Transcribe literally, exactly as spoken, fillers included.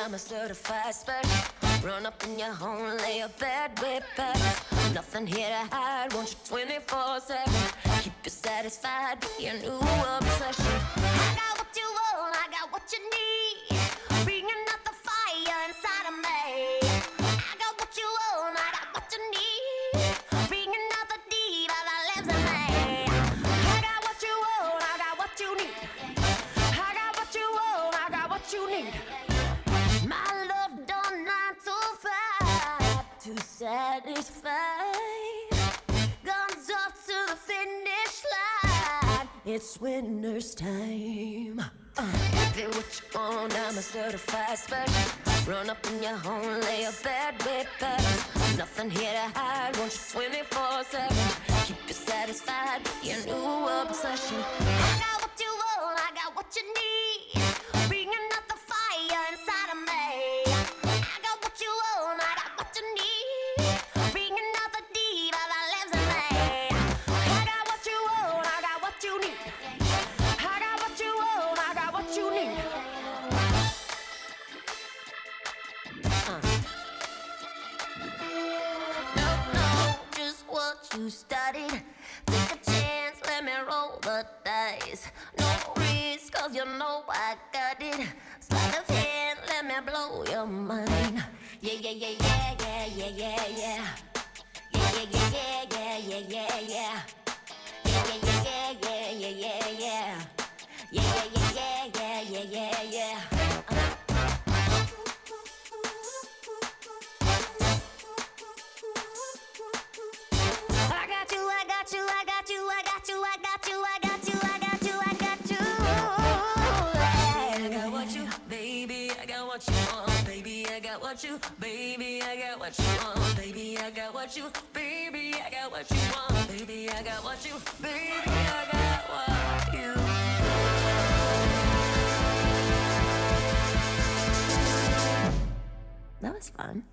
I'm a certified special. Run up in your home, lay a bed with pebbles. Nothing here to hide, want you twenty-four seven. Keep you satisfied, be a new obsession. I got what you want, I got what you need. Bringing out the fire inside of me. I got what you want, I got what you need. Bringing out the deep that lives in me. I got what you want, I got what you need. I got what you want, I got what you need. My love done nine to five to satisfy. Guns off to the finish line. It's winner's time. Uh, get what you want, I'm a certified special. Run up in your home, lay a bed with pebbles. Nothing here to hide, want you twenty-four seven. Keep you satisfied, be a new obsession. I got what you want, I got what you need. Bringing out the fire inside of me. I got what you want, I got what you need. Bringing out the diva that lives in me. I got what you want, I got what you need. I got what you want, I got what you need. Uh. Don't know just what you studied. Take a chance, let me roll the dice. No risk, cause you know I got it. Sleight of hand, let me blow your mind. Yeah, yeah, yeah, yeah, yeah, yeah, yeah, yeah. Yeah, yeah, yeah, yeah, yeah, yeah, yeah. Yeah, yeah, yeah, yeah, yeah, yeah, yeah. Yeah, yeah, yeah, yeah, yeah, yeah, yeah. Uh. I got you, I got you, I got you, I got you, I got you, I got you, I got you, I got you. I got what you, baby, I got what you want, baby, I got what you, baby, I got what you want, baby, I got what you, baby, I got what you want, baby, I got what you, baby, I got what you. That was fun.